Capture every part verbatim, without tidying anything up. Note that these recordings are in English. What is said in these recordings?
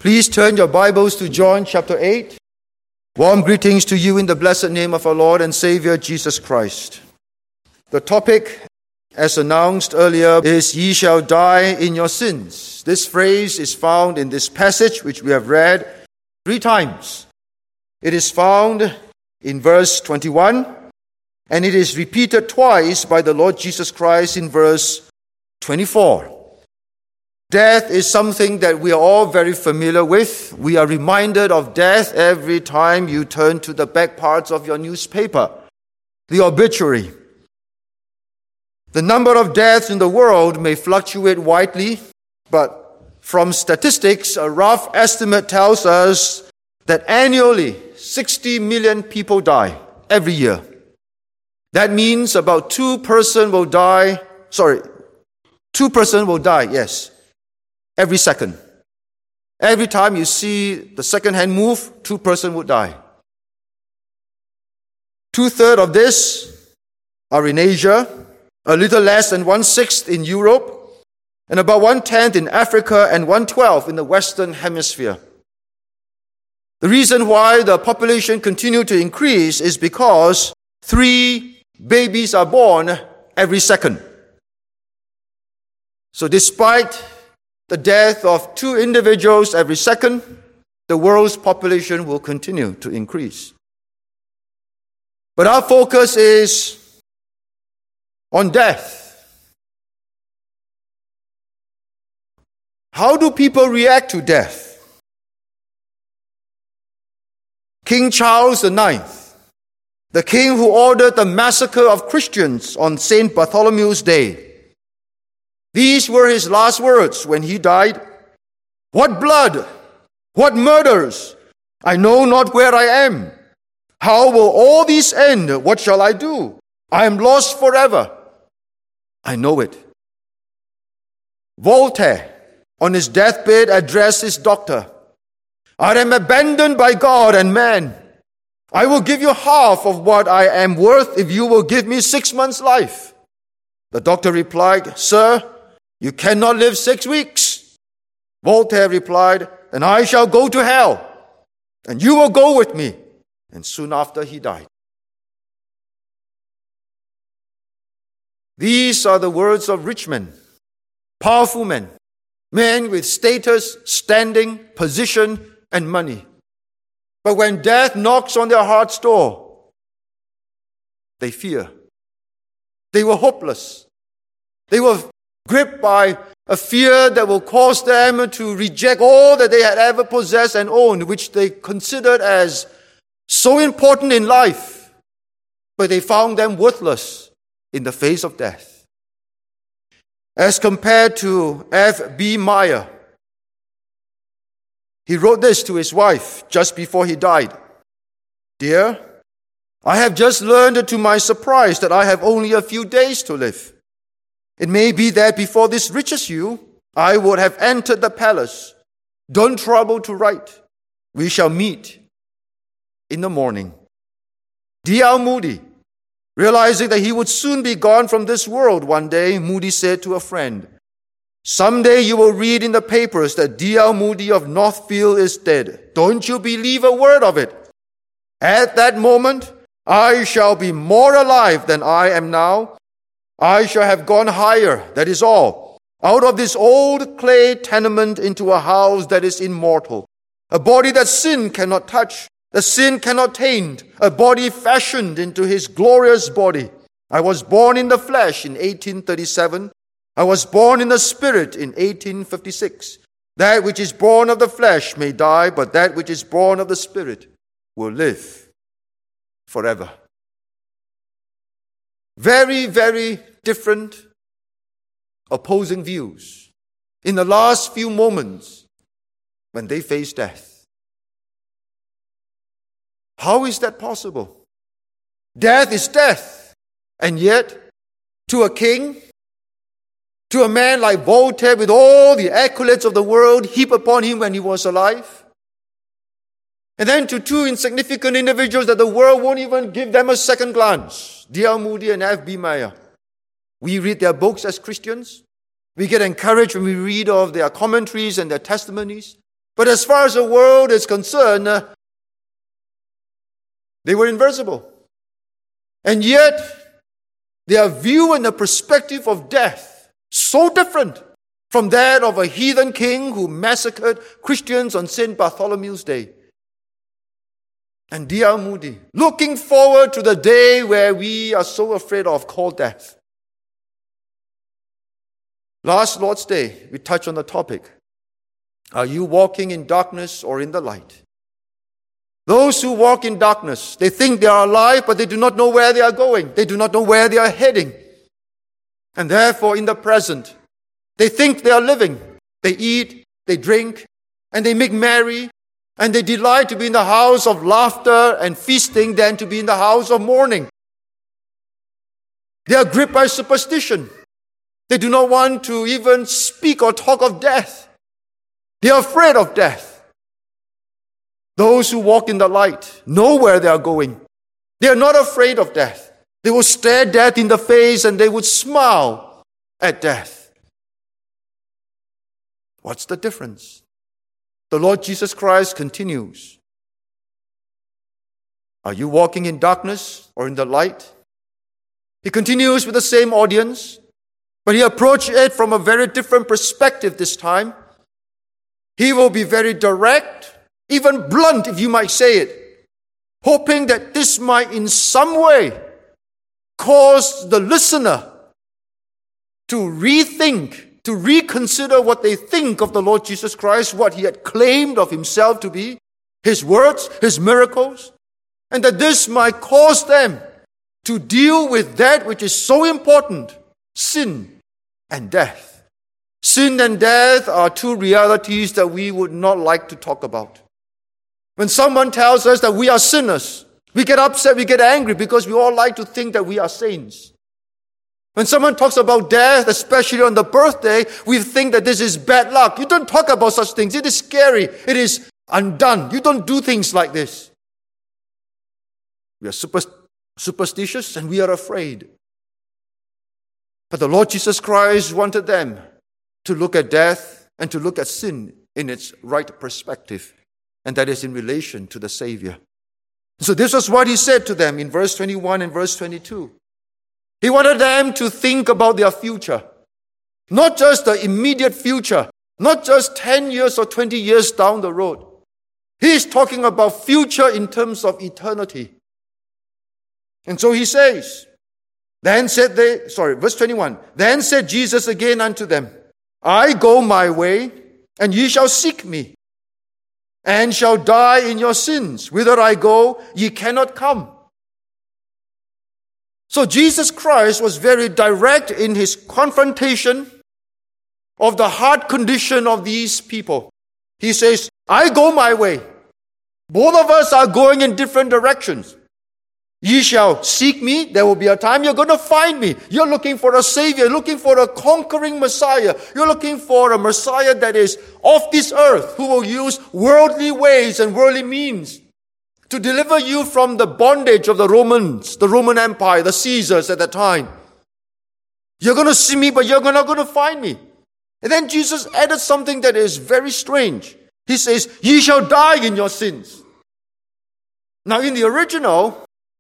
Please turn your Bibles to John chapter eight. Warm greetings to you in the blessed name of our Lord and Savior Jesus Christ. The topic, as announced earlier, is "Ye shall die in your sins." This phrase is found in this passage which we have read three times. It is found in verse twenty-one, and it is repeated twice by the Lord Jesus Christ in verse twenty-four. Death is something that we are all very familiar with. We are reminded of death every time you turn to the back parts of your newspaper, the obituary. The number of deaths in the world may fluctuate widely, but from statistics, a rough estimate tells us that annually sixty million people die every year. That means about two person will die, sorry, two person will die, yes, every second. Every time you see the second hand move, two person would die. Two-thirds of this are in Asia, a little less than one-sixth in Europe, and about one-tenth in Africa and one-twelfth in the Western Hemisphere. The reason why the population continues to increase is because three babies are born every second. So despite the death of two individuals every second, the world's population will continue to increase. But our focus is on death. How do people react to death? King Charles the Ninth, the king who ordered the massacre of Christians on Saint Bartholomew's Day, these were his last words when he died. "What blood! What murders! I know not where I am. How will all these end? What shall I do? I am lost forever. I know it." Voltaire, on his deathbed, addressed his doctor, "I am abandoned by God and man. I will give you half of what I am worth if you will give me six months' life." The doctor replied, "Sir, you cannot live six weeks. Voltaire replied, "Then I shall go to hell, and you will go with me." And soon after he died. These are the words of rich men, powerful men, men with status, standing, position, and money. But when death knocks on their heart's door, they fear. They were hopeless. They were gripped by a fear that will cause them to reject all that they had ever possessed and owned, which they considered as so important in life, but they found them worthless in the face of death. As compared to F B Meyer, he wrote this to his wife just before he died. "Dear, I have just learned to my surprise that I have only a few days to live. It may be that before this reaches you, I would have entered the palace. Don't trouble to write. We shall meet in the morning." D L Moody, realizing that he would soon be gone from this world one day, Moody said to a friend, "Someday you will read in the papers that D L Moody of Northfield is dead. Don't you believe a word of it. At that moment, I shall be more alive than I am now. I shall have gone higher, that is all, out of this old clay tenement into a house that is immortal, a body that sin cannot touch, that sin cannot taint, a body fashioned into his glorious body. I was born in the flesh in eighteen thirty-seven. I was born in the spirit in eighteen fifty-six. That which is born of the flesh may die, but that which is born of the spirit will live forever." Very, very different opposing views in the last few moments when they face death. How is that possible? Death is death. And yet, to a king, to a man like Voltaire with all the accolades of the world heaped upon him when he was alive, and then to two insignificant individuals that the world won't even give them a second glance, D L Moody and F B Meyer. We read their books as Christians. We get encouraged when we read of their commentaries and their testimonies. But as far as the world is concerned, uh, they were invincible. And yet, their view and the perspective of death, so different from that of a heathen king who massacred Christians on Saint Bartholomew's Day. And D L Moody, looking forward to the day where we are so afraid of, called death. Last Lord's Day, we touched on the topic. Are you walking in darkness or in the light? Those who walk in darkness, they think they are alive, but they do not know where they are going. They do not know where they are heading. And therefore, in the present, they think they are living. They eat, they drink, and they make merry, and they delight to be in the house of laughter and feasting than to be in the house of mourning. They are gripped by superstition. They do not want to even speak or talk of death. They are afraid of death. Those who walk in the light know where they are going. They are not afraid of death. They will stare death in the face and they would smile at death. What's the difference? The Lord Jesus Christ continues. Are you walking in darkness or in the light? He continues with the same audience, but he approached it from a very different perspective this time. He will be very direct, even blunt, if you might say it, hoping that this might in some way cause the listener to rethink, to reconsider what they think of the Lord Jesus Christ, what he had claimed of himself to be, his words, his miracles, and that this might cause them to deal with that which is so important, sin and death. Sin and death are two realities that we would not like to talk about. When someone tells us that we are sinners, we get upset, we get angry because we all like to think that we are saints. When someone talks about death, especially on the birthday, we think that this is bad luck. You don't talk about such things. It is scary. It is undone. You don't do things like this. We are super, superstitious and we are afraid. But the Lord Jesus Christ wanted them to look at death and to look at sin in its right perspective. And that is in relation to the Savior. So this was what he said to them in verse twenty-one and verse twenty-two. He wanted them to think about their future. Not just the immediate future. Not just ten years or twenty years down the road. He is talking about future in terms of eternity. And so he says, Then said they, sorry, verse twenty-one. Then said Jesus again unto them, I go my way, and ye shall seek me, and shall die in your sins. Whither I go, ye cannot come. So Jesus Christ was very direct in his confrontation of the heart condition of these people. He says, I go my way. Both of us are going in different directions. Ye shall seek me. There will be a time you're going to find me. You're looking for a Savior, looking for a conquering Messiah. You're looking for a Messiah that is of this earth, who will use worldly ways and worldly means to deliver you from the bondage of the Romans, the Roman Empire, the Caesars at that time. You're going to see me, but you're not going to find me. And then Jesus added something that is very strange. He says, ye shall die in your sins. Now in the original,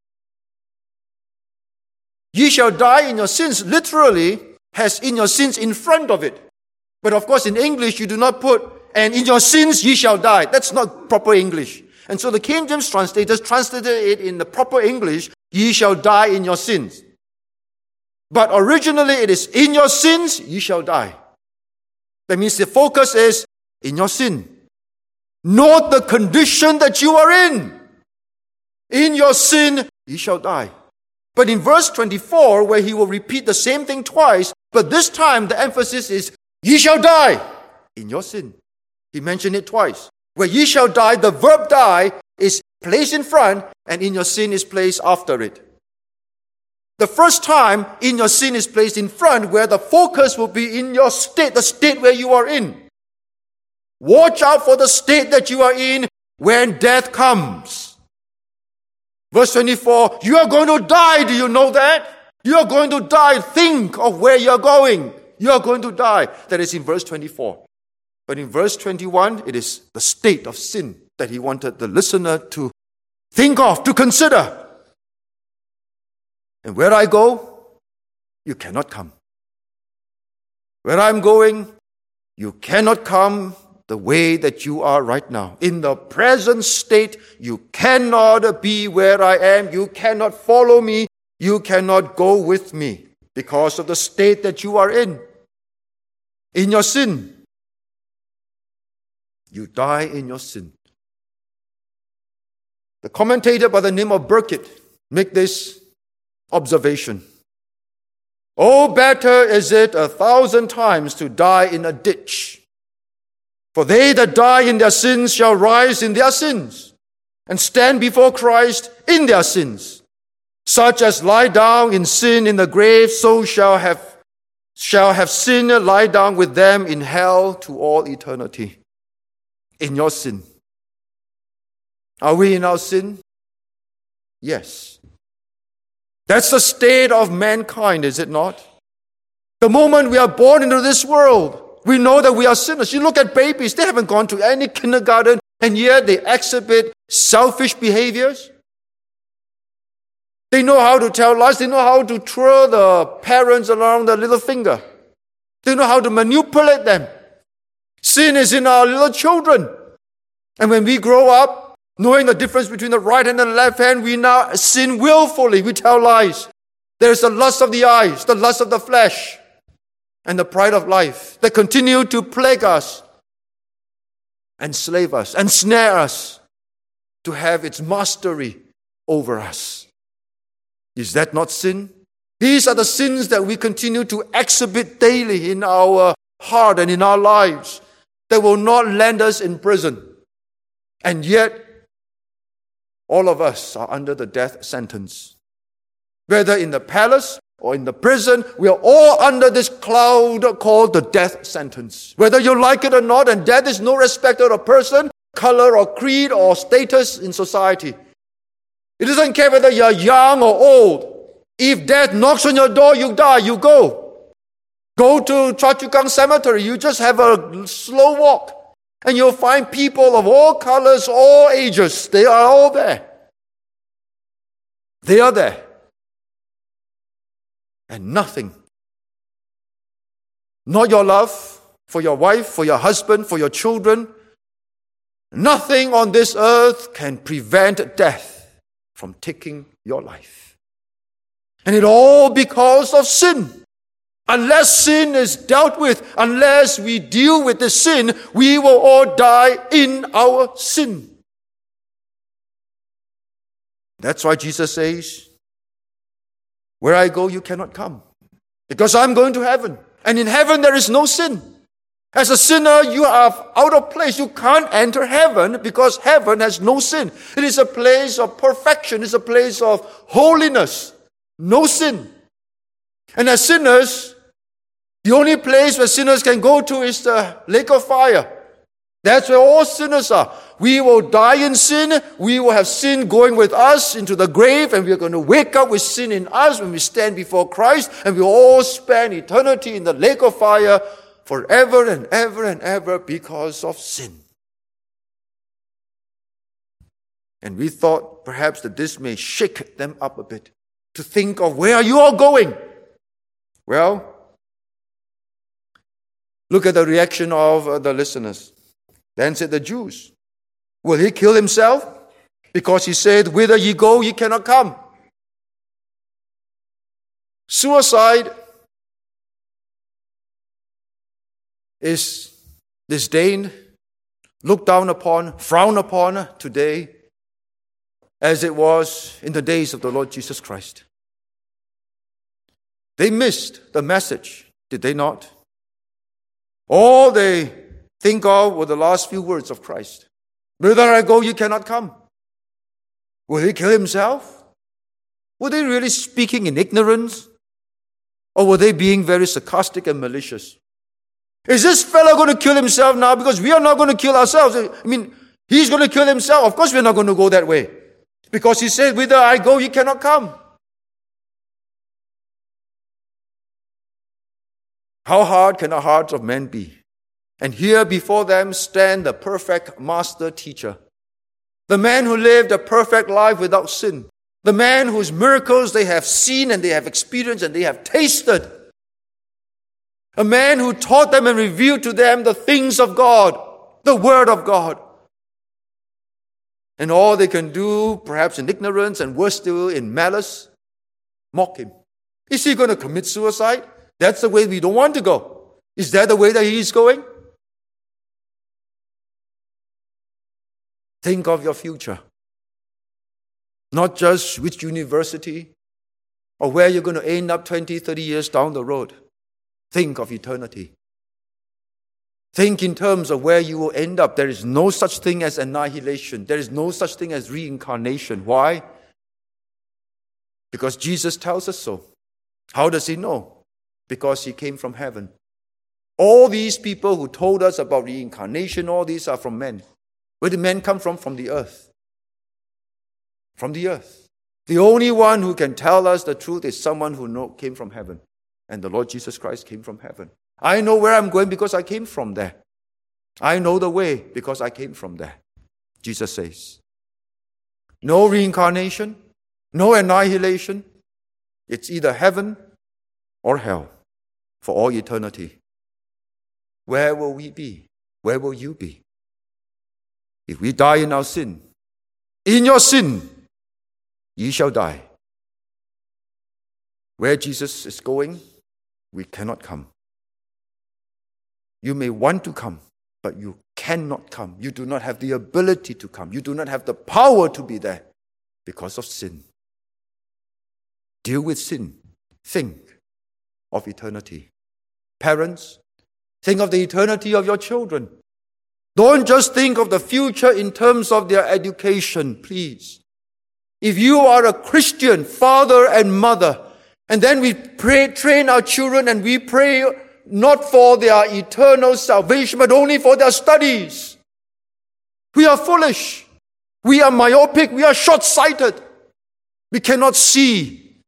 ye shall die in your sins literally has in your sins in front of it. But of course in English you do not put, and in your sins ye shall die. That's not proper English. And so the King James translators translated it in the proper English, ye shall die in your sins. But originally it is, in your sins ye shall die. That means the focus is in your sin. Note the condition that you are in. In your sin ye shall die. But in verse twenty-four, where he will repeat the same thing twice, but this time the emphasis is, ye shall die in your sin. He mentioned it twice. Where ye shall die, the verb die is placed in front, and in your sin is placed after it. The first time, in your sin is placed in front, where the focus will be in your state, the state where you are in. Watch out for the state that you are in when death comes. Verse twenty-four, you are going to die, do you know that? You are going to die. Think of where you are going. You are going to die. That is in verse twenty-four. But in verse twenty-one, it is the state of sin that he wanted the listener to think of, to consider. And where I go, you cannot come. Where I'm going, you cannot come the way that you are right now. In the present state, you cannot be where I am. You cannot follow me. You cannot go with me because of the state that you are in. In your sin. You die in your sin. The commentator by the name of Burkitt make this observation. Oh, better is it a thousand times to die in a ditch. For they that die in their sins shall rise in their sins, and stand before Christ in their sins. Such as lie down in sin in the grave, so shall have, shall have sin lie down with them in hell to all eternity. In your sin. Are we in our sin? Yes. That's the state of mankind, is it not? The moment we are born into this world, we know that we are sinners. You look at babies, they haven't gone to any kindergarten, and yet they exhibit selfish behaviors. They know how to tell lies. They know how to twirl the parents along the little finger. They know how to manipulate them. Sin is in our little children. And when we grow up, knowing the difference between the right and the left hand, we now sin willfully. We tell lies. There's the lust of the eyes, the lust of the flesh, and the pride of life that continue to plague us, enslave us, ensnare us to have its mastery over us. Is that not sin? These are the sins that we continue to exhibit daily in our heart and in our lives that will not land us in prison. And yet, all of us are under the death sentence. Whether in the palace or in the prison, we are all under this cloud called the death sentence. Whether you like it or not, and death is no respecter of person, color or creed or status in society. It doesn't care whether you're young or old. If death knocks on your door, you die, you go. Go to Choa Chu Kang Cemetery, you just have a slow walk. And you'll find people of all colors, all ages. They are all there. They are there. And nothing, not your love for your wife, for your husband, for your children, nothing on this earth can prevent death from taking your life. And it all because of sin. Unless sin is dealt with, unless we deal with the sin, we will all die in our sin. That's why Jesus says, where I go, you cannot come. Because I'm going to heaven. And in heaven, there is no sin. As a sinner, you are out of place. You can't enter heaven because heaven has no sin. It is a place of perfection. It's a place of holiness. No sin. And as sinners, the only place where sinners can go to is the lake of fire. That's where all sinners are. We will die in sin. We will have sin going with us into the grave, and we're going to wake up with sin in us when we stand before Christ, and we'll all spend eternity in the lake of fire forever and ever and ever because of sin. And we thought perhaps that this may shake them up a bit to think of where are you all going? Well, look at the reaction of uh, the listeners. Then said the Jews, will he kill himself? Because he said, whither ye go, ye cannot come. Suicide is disdained, looked down upon, frowned upon today as it was in the days of the Lord Jesus Christ. They missed the message, did they not? All they think of were the last few words of Christ. Whither I go, you cannot come. Will he kill himself? Were they really speaking in ignorance? Or were they being very sarcastic and malicious? Is this fellow going to kill himself now? Because we are not going to kill ourselves. I mean, he's going to kill himself. Of course we're not going to go that way. Because he said, whither I go, you cannot come. How hard can the hearts of men be? And here before them stand the perfect master teacher, the man who lived a perfect life without sin, the man whose miracles they have seen and they have experienced and they have tasted, a man who taught them and revealed to them the things of God, the Word of God. And all they can do, perhaps in ignorance and worse still in malice, mock him. Is he going to commit suicide? That's the way we don't want to go. Is that the way that he is going? Think of your future. Not just which university or where you're going to end up twenty, thirty years down the road. Think of eternity. Think in terms of where you will end up. There is no such thing as annihilation. There is no such thing as reincarnation. Why? Because Jesus tells us so. How does he know? Because he came from heaven. All these people who told us about reincarnation, all these are from men. Where did men come from? From the earth. From the earth. The only one who can tell us the truth is someone who know, came from heaven. And the Lord Jesus Christ came from heaven. I know where I'm going because I came from there. I know the way because I came from there. Jesus says. No reincarnation, no annihilation. It's either heaven or hell for all eternity. Where will we be? Where will you be? If we die in our sin, in your sin, ye shall die. Where Jesus is going, we cannot come. You may want to come, but you cannot come. You do not have the ability to come. You do not have the power to be there because of sin. Deal with sin. Think of eternity. Parents, think of the eternity of your children. Don't just think of the future in terms of their education, please. If you are a Christian father and mother, and then we pray, train our children and we pray not for their eternal salvation, but only for their studies, we are foolish. We are myopic. We are short-sighted. We cannot see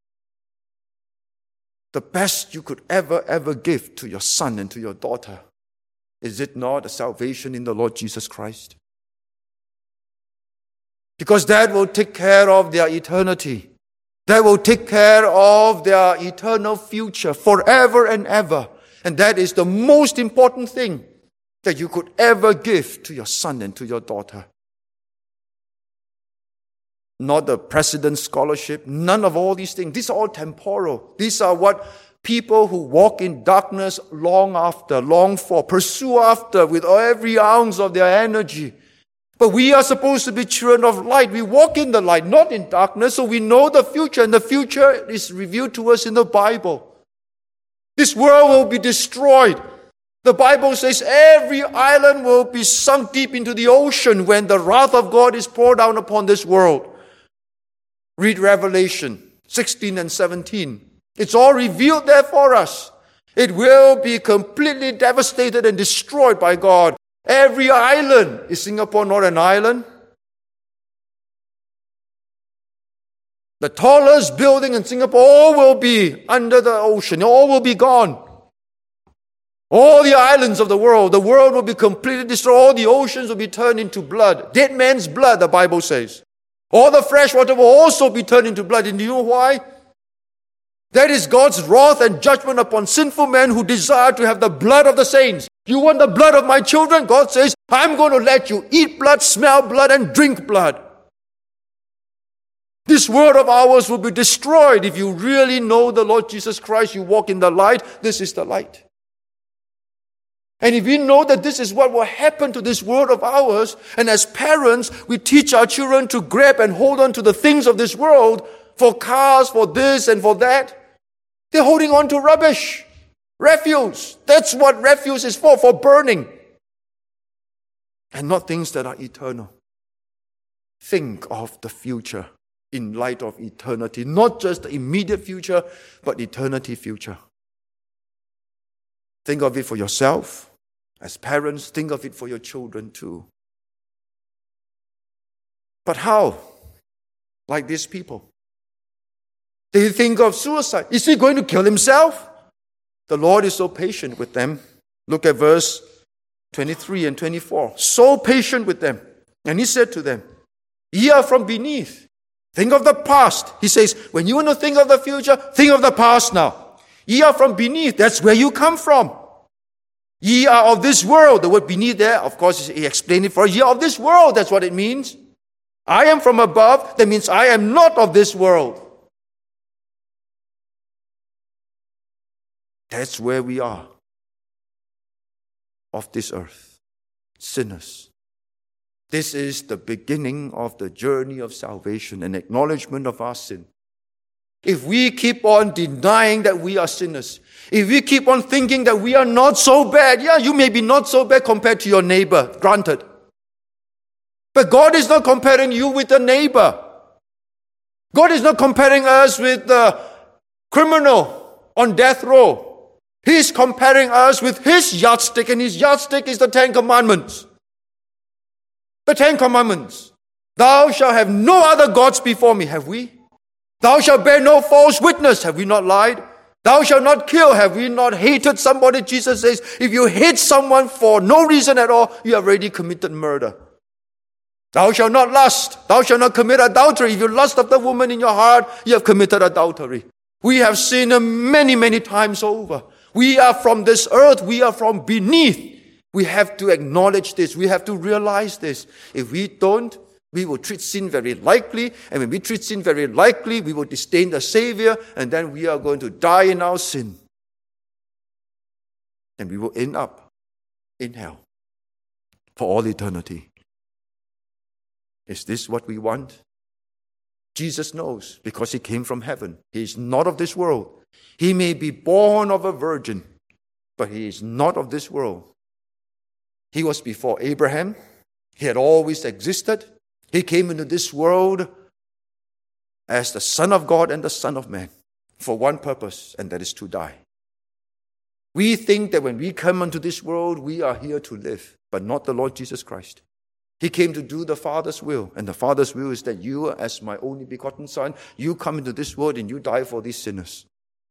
the best you could ever, ever give to your son and to your daughter. Is it not a salvation in the Lord Jesus Christ? Because that will take care of their eternity. That will take care of their eternal future forever and ever. And that is the most important thing that you could ever give to your son and to your daughter. Not the president's scholarship, none of all these things. These are all temporal. These are what people who walk in darkness long after, long for, pursue after with every ounce of their energy. But we are supposed to be children of light. We walk in the light, not in darkness, so we know the future, and the future is revealed to us in the Bible. This world will be destroyed. The Bible says every island will be sunk deep into the ocean when the wrath of God is poured down upon this world. Read Revelation sixteen and seventeen. It's all revealed there for us. It will be completely devastated and destroyed by God. Every island. Is Singapore not an island? The tallest building in Singapore, all will be under the ocean. All will be gone. All the islands of the world, the world will be completely destroyed. All the oceans will be turned into blood. Dead man's blood, the Bible says. All the fresh water will also be turned into blood. And you know why? That is God's wrath and judgment upon sinful men who desire to have the blood of the saints. You want the blood of my children? God says, I'm going to let you eat blood, smell blood, and drink blood. This world of ours will be destroyed if you really know the Lord Jesus Christ. You walk in the light. This is the light. And if we know that this is what will happen to this world of ours, and as parents, we teach our children to grab and hold on to the things of this world, for cars, for this and for that, they're holding on to rubbish, refuse. That's what refuse is for, for burning. And not things that are eternal. Think of the future in light of eternity. Not just the immediate future, but eternity future. Think of it for yourself. As parents, think of it for your children too. But how? Like these people. They think of suicide. Is he going to kill himself? The Lord is so patient with them. Look at verse twenty-three and twenty-four. So patient with them. And he said to them, ye are from beneath. Think of the past. He says, when you want to think of the future, think of the past now. Ye are from beneath. That's where you come from. Ye are of this world. The word beneath there, of course, he explained it for us. Ye are of this world. That's what it means. I am from above. That means I am not of this world. That's where we are. Of this earth. Sinners. This is the beginning of the journey of salvation, an acknowledgement of our sin. If we keep on denying that we are sinners, if we keep on thinking that we are not so bad, yeah, you may be not so bad compared to your neighbor, granted. But God is not comparing you with the neighbor. God is not comparing us with the criminal on death row. He is comparing us with His yardstick, and His yardstick is the Ten Commandments. The Ten Commandments. Thou shalt have no other gods before me. Have we? Thou shalt bear no false witness. Have we not lied? Thou shalt not kill. Have we not hated somebody? Jesus says, if you hate someone for no reason at all, you have already committed murder. Thou shalt not lust. Thou shalt not commit adultery. If you lust after the woman in your heart, you have committed adultery. We have sinned many, many times over. We are from this earth. We are from beneath. We have to acknowledge this. We have to realize this. If we don't, we will treat sin very lightly. And when we treat sin very lightly, we will disdain the Savior. And then we are going to die in our sin. And we will end up in hell for all eternity. Is this what we want? Jesus knows, because He came from heaven. He is not of this world. He may be born of a virgin, but He is not of this world. He was before Abraham. He had always existed. He came into this world as the Son of God and the Son of Man for one purpose, and that is to die. We think that when we come into this world, we are here to live, but not the Lord Jesus Christ. He came to do the Father's will, and the Father's will is that you, as my only begotten Son, you come into this world and you die for these sinners.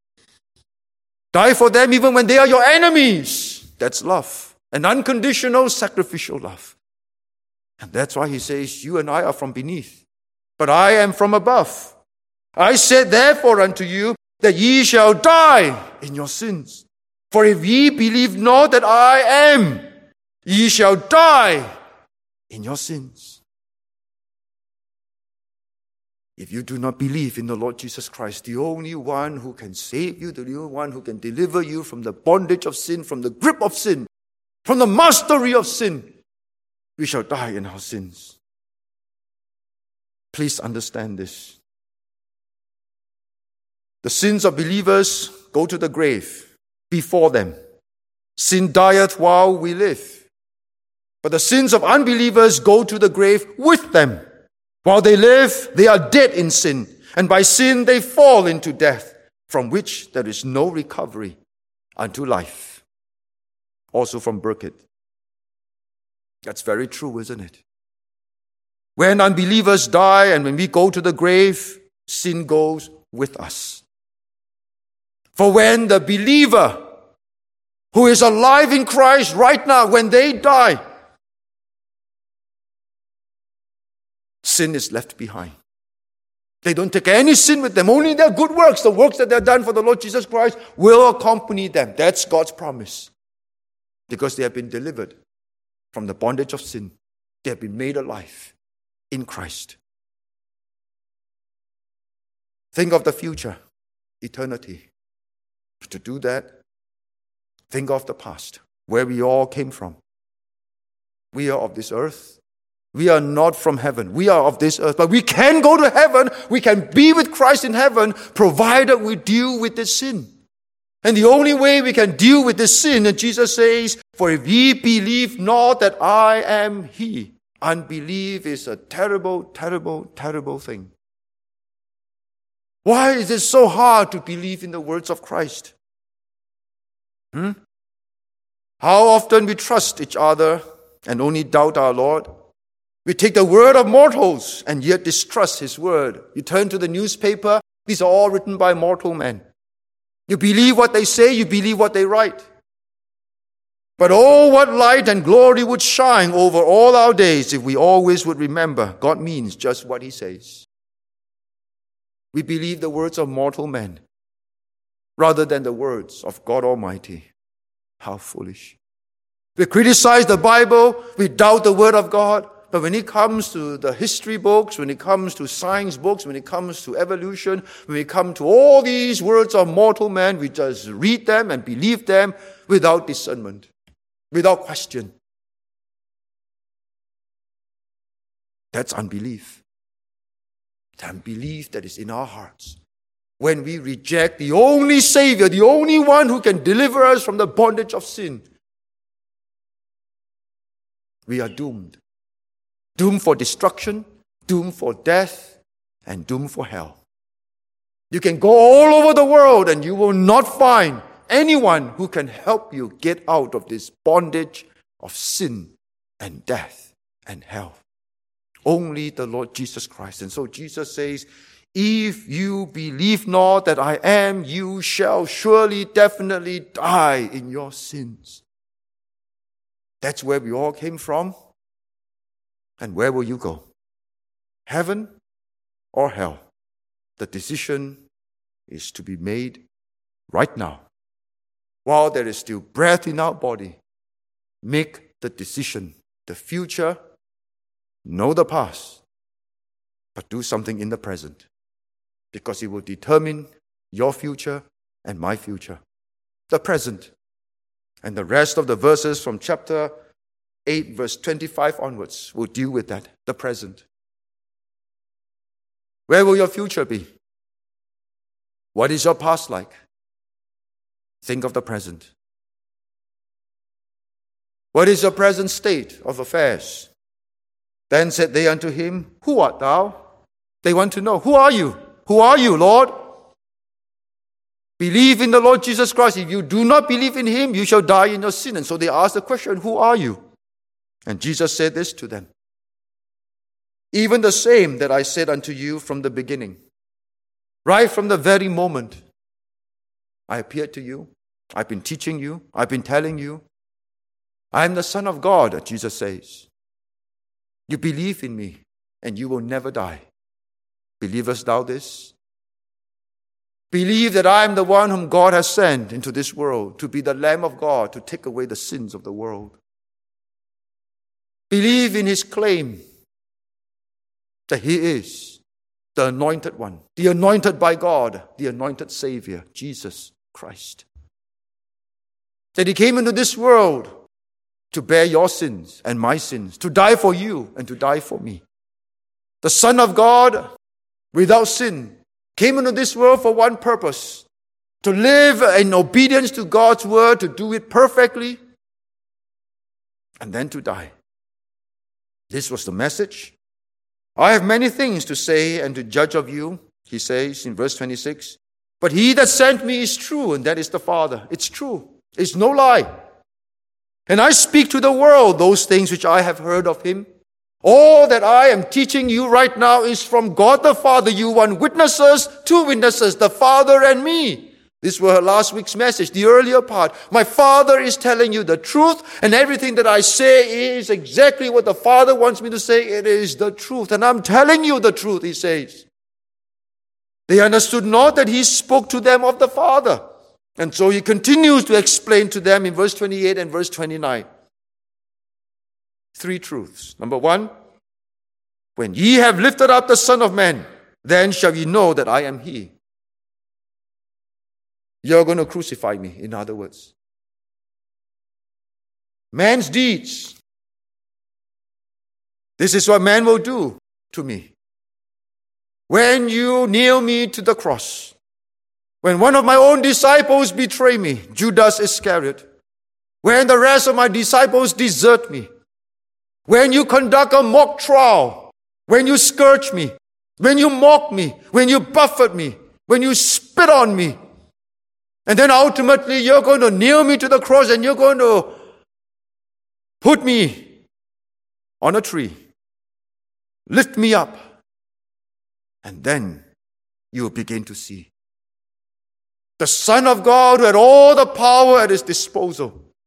Die for them even when they are your enemies. That's love. An unconditional, sacrificial love. And that's why He says, you and I are from beneath, but I am from above. I said therefore unto you, that ye shall die in your sins. For if ye believe not that I am, ye shall die in your sins. If you do not believe in the Lord Jesus Christ, the only one who can save you, the only one who can deliver you from the bondage of sin, from the grip of sin, from the mastery of sin, we shall die in our sins. Please understand this. The sins of believers go to the grave before them. Sin dieth while we live. But the sins of unbelievers go to the grave with them. While they live, they are dead in sin. And by sin, they fall into death, from which there is no recovery unto life. Also from Burkitt. That's very true, isn't it? When unbelievers die and when we go to the grave, sin goes with us. For when the believer who is alive in Christ right now, when they die, sin is left behind. They don't take any sin with them. Only their good works, the works that they've done for the Lord Jesus Christ, will accompany them. That's God's promise. Because they have been delivered from the bondage of sin. They have been made alive in Christ. Think of the future, eternity. To do that, think of the past, where we all came from. We are of this earth. We are not from heaven. We are of this earth. But we can go to heaven. We can be with Christ in heaven, provided we deal with this sin. And the only way we can deal with this sin, and Jesus says, for if ye believe not that I am He. Unbelief is a terrible, terrible, terrible thing. Why is it so hard to believe in the words of Christ? Hmm? How often we trust each other and only doubt our Lord? We take the word of mortals and yet distrust His word. You turn to the newspaper, these are all written by mortal men. You believe what they say, you believe what they write. But oh, what light and glory would shine over all our days if we always would remember God means just what He says. We believe the words of mortal men rather than the words of God Almighty. How foolish. We criticize the Bible, we doubt the Word of God, but when it comes to the history books, when it comes to science books, when it comes to evolution, when we come to all these words of mortal men, we just read them and believe them without discernment, without question. That's unbelief. The unbelief that is in our hearts. When we reject the only Savior, the only one who can deliver us from the bondage of sin, we are doomed. Doomed for destruction, doomed for death, and doomed for hell. You can go all over the world and you will not find anyone who can help you get out of this bondage of sin and death and hell. Only the Lord Jesus Christ. And so Jesus says, if you believe not that I am, you shall surely, definitely die in your sins. That's where we all came from. And where will you go? Heaven or hell? The decision is to be made right now. While there is still breath in our body, make the decision. The future, know the past, but do something in the present. Because it will determine your future and my future. The present. And the rest of the verses from chapter eight, verse twenty-five onwards will deal with that, the present. Where will your future be? What is your past like? Think of the present. What is your present state of affairs? Then said they unto him, who art thou? They want to know, who are you? Who are you, Lord? Believe in the Lord Jesus Christ. If you do not believe in Him, you shall die in your sin. And so they asked the question, who are you? And Jesus said this to them, even the same that I said unto you from the beginning. Right from the very moment I appeared to you, I've been teaching you, I've been telling you, I am the Son of God, Jesus says. You believe in me, and you will never die. Believest thou this? Believe that I am the one whom God has sent into this world to be the Lamb of God, to take away the sins of the world. Believe in His claim that He is the anointed one, the anointed by God, the anointed Savior, Jesus Christ. That He came into this world to bear your sins and my sins, to die for you and to die for me. The Son of God, without sin, came into this world for one purpose, to live in obedience to God's word, to do it perfectly, and then to die. This was the message. I have many things to say and to judge of you, He says in verse twenty-six. But He that sent me is true, and that is the Father. It's true. It's no lie. And I speak to the world those things which I have heard of Him. All that I am teaching you right now is from God the Father. You want witnesses, two witnesses, the Father and me. This was last week's message, the earlier part. My Father is telling you the truth, and everything that I say is exactly what the Father wants me to say. It is the truth, and I'm telling you the truth, He says. They understood not that He spoke to them of the Father. And so He continues to explain to them in verse twenty-eight and verse twenty-nine. Three truths. Number one, when ye have lifted up the Son of Man, then shall ye know that I am He. You're going to crucify me, in other words. Man's deeds. This is what man will do to me. When you nail me to the cross, when one of my own disciples betray me, Judas Iscariot, when the rest of my disciples desert me, when you conduct a mock trial, when you scourge me, when you mock me, when you buffet me, when you spit on me, and then ultimately you're going to nail me to the cross and you're going to put me on a tree, lift me up, and then you will begin to see the Son of God who had all the power at His disposal,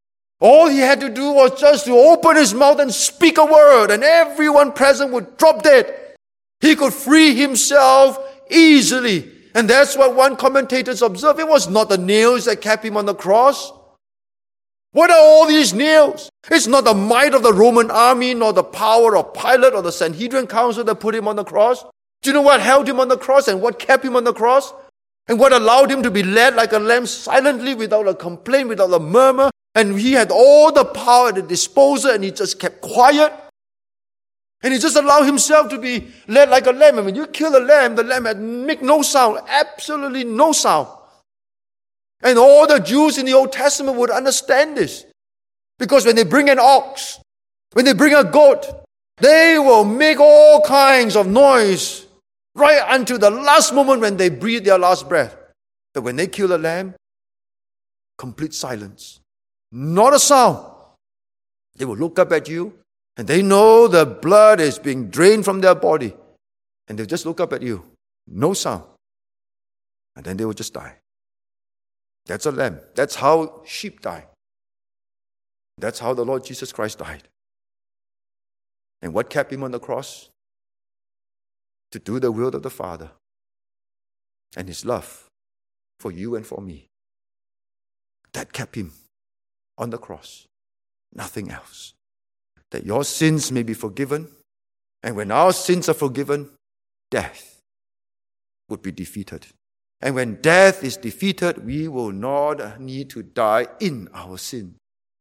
All he had to do was just to open his mouth and speak a word, and everyone present would drop dead. He could free himself easily. And that's what one commentator observed. It was not the nails that kept him on the cross. What are all these nails? It's not the might of the Roman army, nor the power of Pilate or the Sanhedrin council that put him on the cross. Do you know what held him on the cross and what kept him on the cross? And what allowed him to be led like a lamb silently, without a complaint, without a murmur? And he had all the power at his disposal, and he just kept quiet. And he just allowed himself to be led like a lamb. And when you kill a lamb, the lamb had make no sound, absolutely no sound. And all the Jews in the Old Testament would understand this. Because when they bring an ox, when they bring a goat, they will make all kinds of noise right until the last moment when they breathe their last breath. But when they kill a lamb, complete silence. Not a sound. They will look up at you, and they know the blood is being drained from their body. And they'll just look up at you. No sound. And then they will just die. That's a lamb. That's how sheep die. That's how the Lord Jesus Christ died. And what kept him on the cross? To do the will of the Father. And his love for you and for me. That kept him on the cross. Nothing else. That your sins may be forgiven. And when our sins are forgiven, death would be defeated. And when death is defeated, we will not need to die in our sin.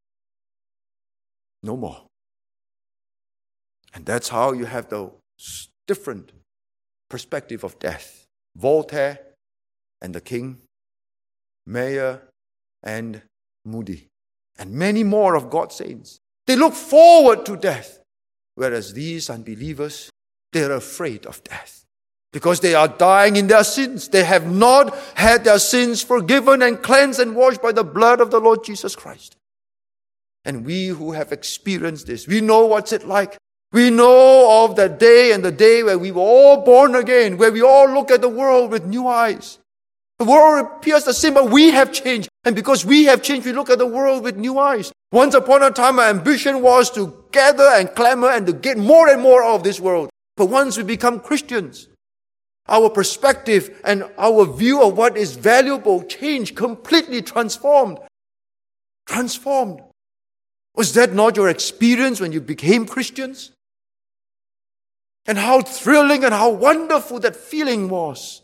No more. And that's how you have the different perspective of death. Voltaire and the King, Mayer and Moody, and many more of God's saints. They look forward to death, whereas these unbelievers, they're afraid of death. Because they are dying in their sins. They have not had their sins forgiven and cleansed and washed by the blood of the Lord Jesus Christ. And we who have experienced this, we know what's it like. We know of the day and the day where we were all born again, where we all look at the world with new eyes. The world appears the same, but we have changed. And because we have changed, we look at the world with new eyes. Once upon a time, our ambition was to gather and clamor and to get more and more of this world. But once we become Christians, our perspective and our view of what is valuable changed, completely transformed. Transformed. Was that not your experience when you became Christians? And how thrilling and how wonderful that feeling was.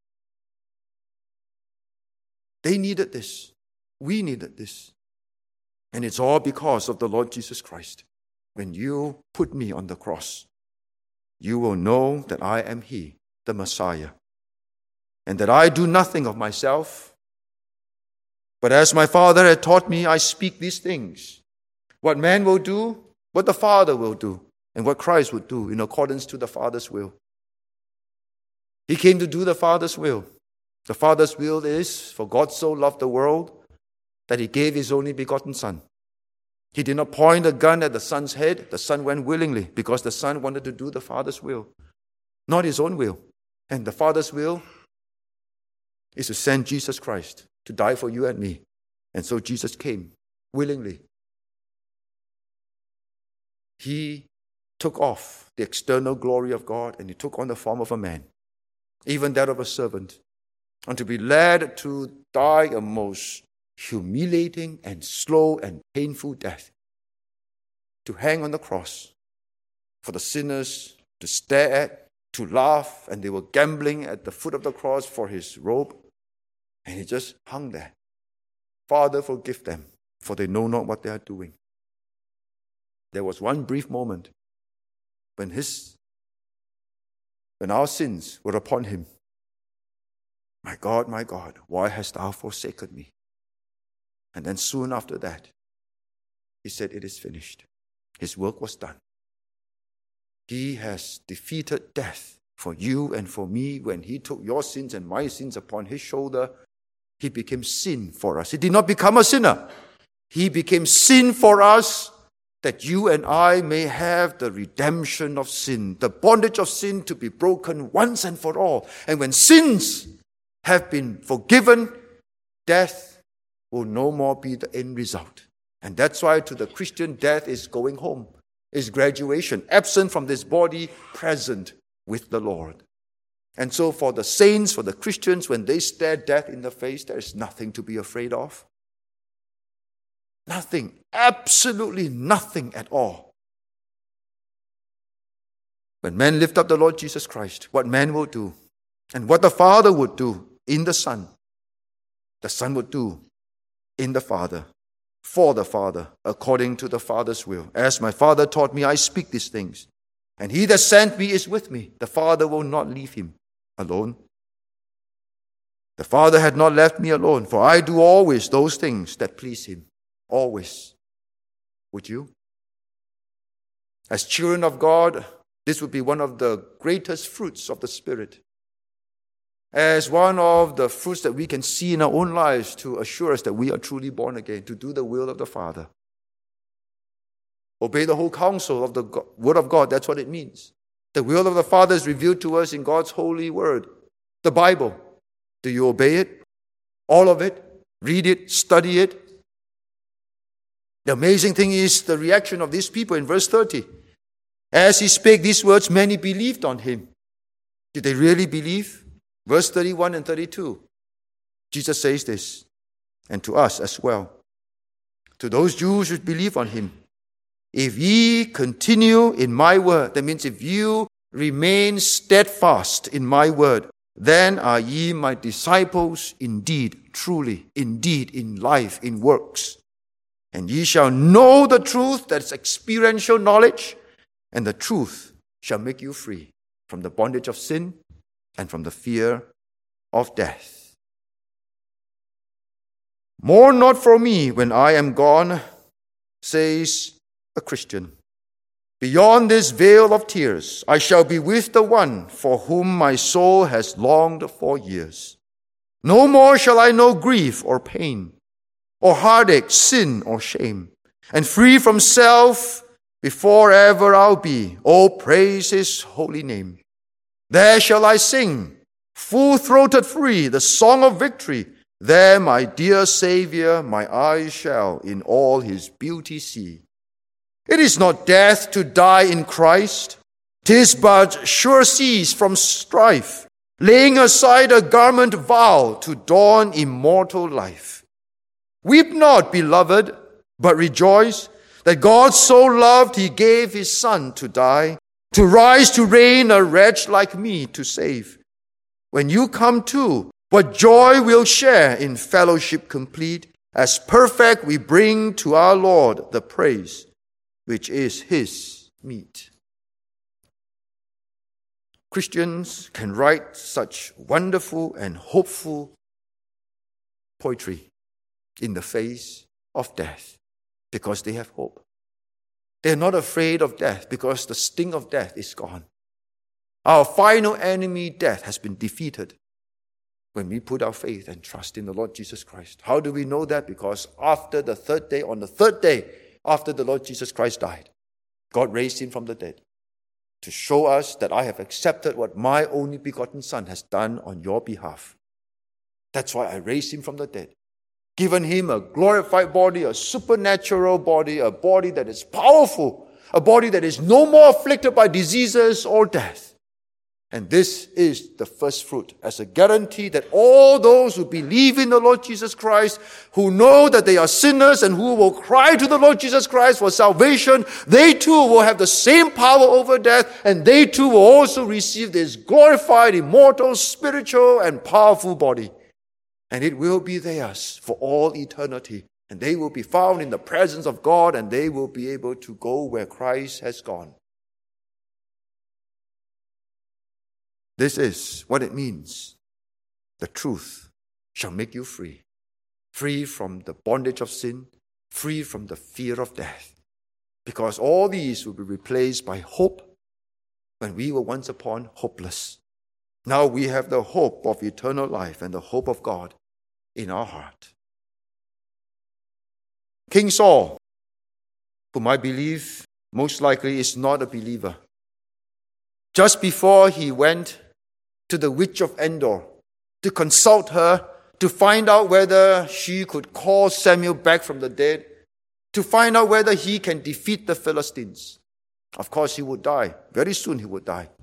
They needed this. We needed this. And it's all because of the Lord Jesus Christ. When you put me on the cross, you will know that I am He, the Messiah, and that I do nothing of myself, but as my Father had taught me, I speak these things. What man will do, what the Father will do, and what Christ would do in accordance to the Father's will. He came to do the Father's will. The Father's will is, for God so loved the world that He gave His only begotten Son. He did not point a gun at the Son's head. The Son went willingly because the Son wanted to do the Father's will, not His own will. And the Father's will is to send Jesus Christ to die for you and me. And so Jesus came willingly. He took off the external glory of God and He took on the form of a man, even that of a servant, and to be led to die a most humiliating and slow and painful death, to hang on the cross for the sinners to stare at, to laugh, and they were gambling at the foot of the cross for His robe, and He just hung there. Father, forgive them, for they know not what they are doing. There was one brief moment when his, when our sins were upon Him. My God, my God, why hast Thou forsaken me? And then soon after that, He said, it is finished. His work was done. He has defeated death for you and for me. When He took your sins and my sins upon His shoulder, He became sin for us. He did not become a sinner. He became sin for us, that you and I may have the redemption of sin, the bondage of sin to be broken once and for all. And when sins have been forgiven, death will no more be the end result. And that's why to the Christian, death is going home, is graduation, absent from this body, present with the Lord. And so for the saints, for the Christians, when they stare death in the face, there is nothing to be afraid of. Nothing, absolutely nothing at all. When men lift up the Lord Jesus Christ, what man will do, and what the Father would do in the Son, the Son would do in the Father, for the Father, according to the Father's will. As my Father taught me, I speak these things. And he that sent me is with me. The Father will not leave him alone. The Father had not left me alone, for I do always those things that please him. Always. Would you? As children of God, this would be one of the greatest fruits of the Spirit. As one of the fruits that we can see in our own lives to assure us that we are truly born again, to do the will of the Father. Obey the whole counsel of the Word of God. That's what it means. The will of the Father is revealed to us in God's holy Word, the Bible. Do you obey it? All of it? Read it? Study it? The amazing thing is the reaction of these people in verse thirty. As he spake these words, many believed on him. Did they really believe? Verse thirty-one and thirty-two. Jesus says this, and to us as well. To those Jews who believe on him, if ye continue in my word, that means if you remain steadfast in my word, then are ye my disciples indeed, truly, indeed, in life, in works. And ye shall know the truth, that's experiential knowledge, and the truth shall make you free from the bondage of sin and from the fear of death. Mourn not for me when I am gone, says a Christian. Beyond this veil of tears, I shall be with the one for whom my soul has longed for years. No more shall I know grief or pain, or heartache, sin or shame, and free from self before ever I'll be. Oh, praise his holy name. There shall I sing, full-throated free, the song of victory. There my dear Savior, my eyes shall in all his beauty see. It is not death to die in Christ. 'Tis but sure cease from strife, laying aside a garment vile to don immortal life. Weep not, beloved, but rejoice that God so loved he gave his Son to die, to rise to reign a wretch like me to save. When you come to, what joy we'll share in fellowship complete, as perfect we bring to our Lord the praise which is his meat. Christians can write such wonderful and hopeful poetry in the face of death because they have hope. They're not afraid of death because the sting of death is gone. Our final enemy, death, has been defeated when we put our faith and trust in the Lord Jesus Christ. How do we know that? Because after the third day, on the third day, after the Lord Jesus Christ died, God raised him from the dead to show us that I have accepted what my only begotten Son has done on your behalf. That's why I raised him from the dead, given him a glorified body, a supernatural body, a body that is powerful, a body that is no more afflicted by diseases or death. And this is the first fruit as a guarantee that all those who believe in the Lord Jesus Christ, who know that they are sinners and who will cry to the Lord Jesus Christ for salvation, they too will have the same power over death, and they too will also receive this glorified, immortal, spiritual, and powerful body. And it will be theirs for all eternity. And they will be found in the presence of God, and they will be able to go where Christ has gone. This is what it means. The truth shall make you free. Free from the bondage of sin, free from the fear of death. Because all these will be replaced by hope when we were once upon hopeless. Now we have the hope of eternal life and the hope of God in our heart. King Saul, whom I believe most likely is not a believer, just before he went to the witch of Endor to consult her, to find out whether she could call Samuel back from the dead, to find out whether he can defeat the Philistines. Of course, he would die. Very soon he would die.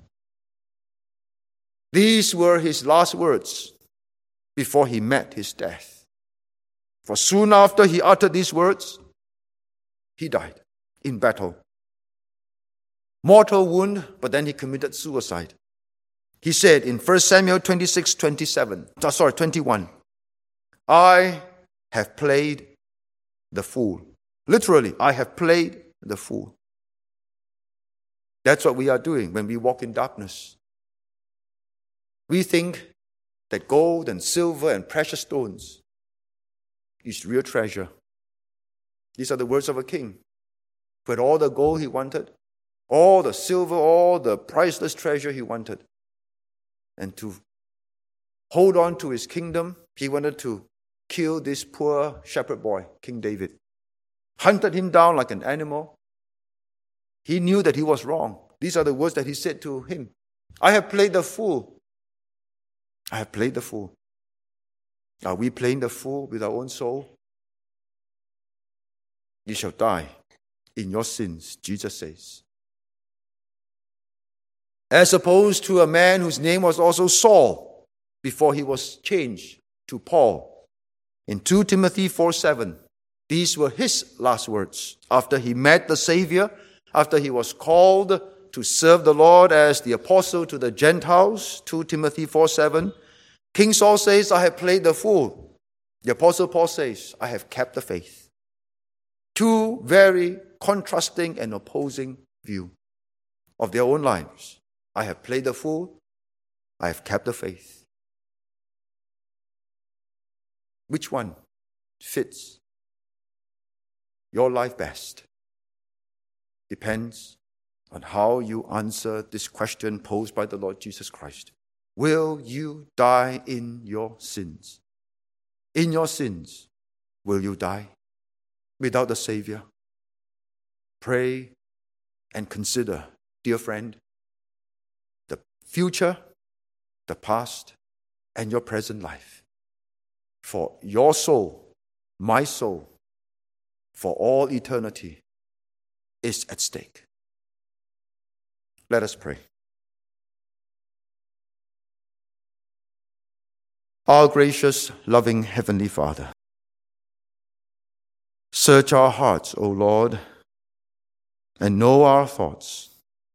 These were his last words before he met his death. For soon after he uttered these words, he died in battle. Mortal wound, but then he committed suicide. He said in First Samuel twenty-six, twenty-seven, sorry, twenty-one, I have played the fool. Literally, I have played the fool. That's what we are doing when we walk in darkness. We think that gold and silver and precious stones is real treasure. These are the words of a king. Who had all the gold he wanted, all the silver, all the priceless treasure he wanted. And to hold on to his kingdom, he wanted to kill this poor shepherd boy, King David. Hunted him down like an animal. He knew that he was wrong. These are the words that he said to him. I have played the fool. I have played the fool. Are we playing the fool with our own soul? You shall die in your sins, Jesus says. As opposed to a man whose name was also Saul before he was changed to Paul. In Second Timothy four seven, these were his last words after he met the Savior, after he was called to serve the Lord as the apostle to the Gentiles. Second Timothy four seven. King Saul says, I have played the fool. The apostle Paul says, I have kept the faith. Two very contrasting and opposing views of their own lives. I have played the fool. I have kept the faith. Which one fits your life best? Depends on how you answer this question posed by the Lord Jesus Christ. Will you die in your sins? In your sins, will you die without the Savior? Pray and consider, dear friend, the future, the past, and your present life. For your soul, my soul, for all eternity is at stake. Let us pray. Our gracious, loving Heavenly Father, search our hearts, O Lord, and know our thoughts.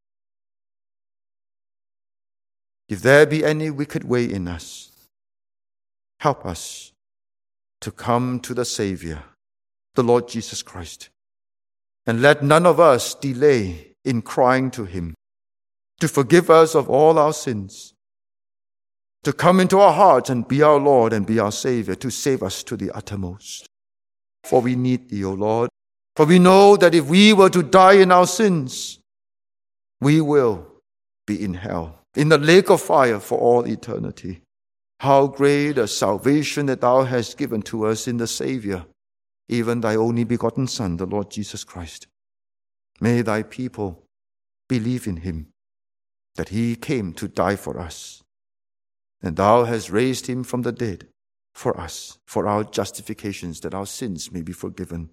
If there be any wicked way in us, help us to come to the Savior, the Lord Jesus Christ, and let none of us delay in crying to Him to forgive us of all our sins, to come into our hearts and be our Lord and be our Savior, to save us to the uttermost. For we need Thee, O Lord. For we know that if we were to die in our sins, we will be in hell, in the lake of fire for all eternity. How great a salvation that Thou hast given to us in the Savior, even Thy only begotten Son, the Lord Jesus Christ. May Thy people believe in Him, that He came to die for us, and Thou hast raised Him from the dead for us, for our justifications, that our sins may be forgiven.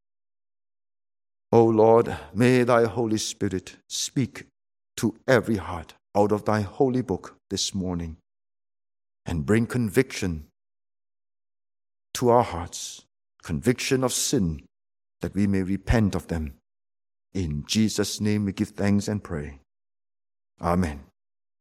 O Lord, may Thy Holy Spirit speak to every heart out of Thy holy book this morning and bring conviction to our hearts, conviction of sin, that we may repent of them. In Jesus' name we give thanks and pray. Amen.